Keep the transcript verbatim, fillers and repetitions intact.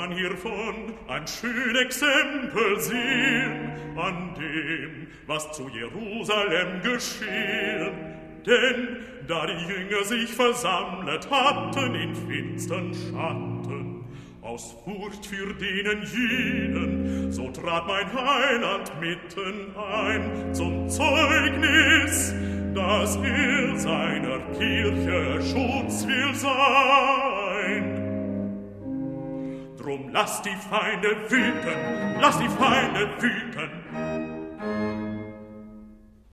man hiervon ein schön Exempel sehen, an dem, was zu Jerusalem geschehen. Denn da die Jünger sich versammelt hatten in finstern Schatten, aus Furcht für denen jenen, so trat mein Heiland mitten ein zum Zeugnis, dass er seiner Kirche Schutz will sein. Drum lasst die Feinde wüten, lasst die Feinde wüten,